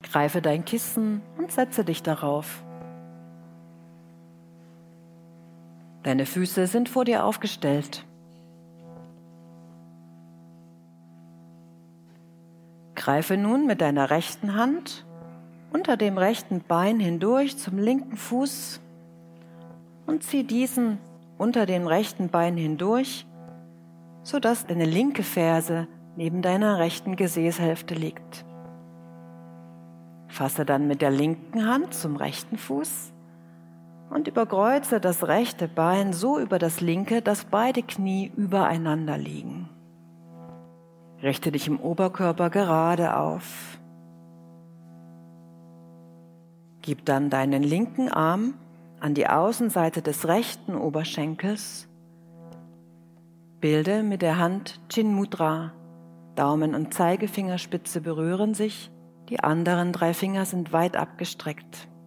Greife dein Kissen und setze dich darauf. Deine Füße sind vor dir aufgestellt. Greife nun mit deiner rechten Hand unter dem rechten Bein hindurch zum linken Fuß und zieh diesen unter dem rechten Bein hindurch, sodass deine linke Ferse neben deiner rechten Gesäßhälfte liegt. Fasse dann mit der linken Hand zum rechten Fuß und überkreuze das rechte Bein so über das linke, dass beide Knie übereinander liegen. Richte dich im Oberkörper gerade auf. Gib dann deinen linken Arm an die Außenseite des rechten Oberschenkels. Bilde mit der Hand Chin Mudra. Daumen und Zeigefingerspitze berühren sich, die anderen 3 Finger sind weit abgestreckt.